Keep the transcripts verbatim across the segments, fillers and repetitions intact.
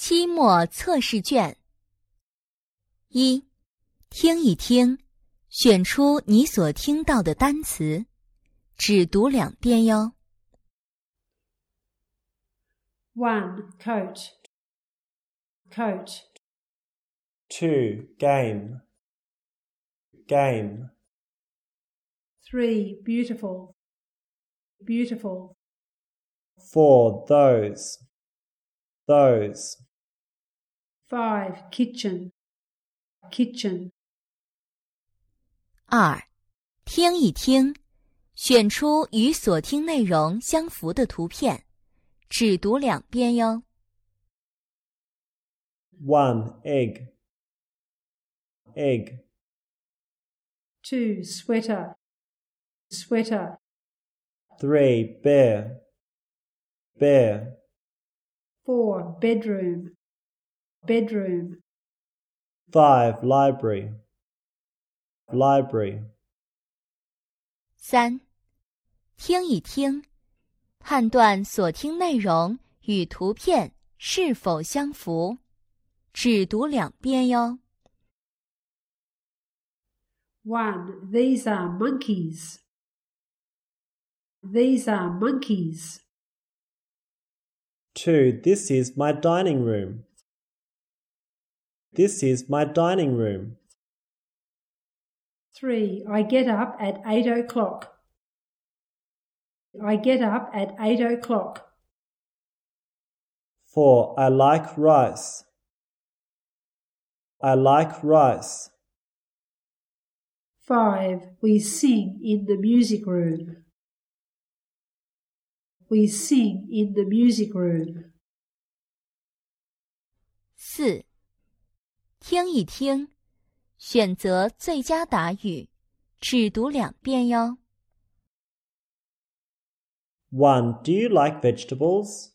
期末测试卷。一、听一听，选出你所听到的单词，只读两遍哟。 One, coat, coat. Two, game, game. Three, beautiful, beautiful. Four, those, those. Five, kitchen, kitchen. 二、听一听，选出与所听内容相符的图片，只读两遍哟。 One, egg, egg. Two, sweater, sweater. Three, bear, bear. Four, bedroom, bedroom. Five, library, library. 三、听一听，判断所听内容与图片是否相符，只读两遍哟。 One, these are monkeys. These are monkeys. Two, this is my dining room. This is my dining room. Three, I get up at eight o'clock. I get up at eight o'clock. Four, I like rice. I like rice. Five, we sing in the music room. We sing in the music room. 四、听一听，选择最佳答语，只读两遍哟。 One, do you like vegetables?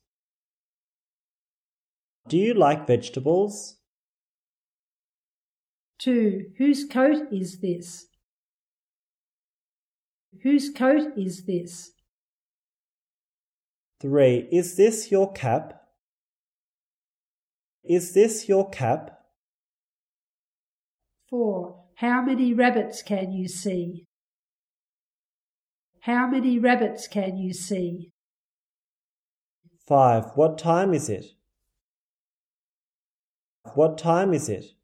Do you like vegetables? Two, whose coat is this? Whose coat is this? Three, is this your cap? Is this your cap? Four, how many rabbits can you see? How many rabbits can you see? Five, what time is it? What time is it?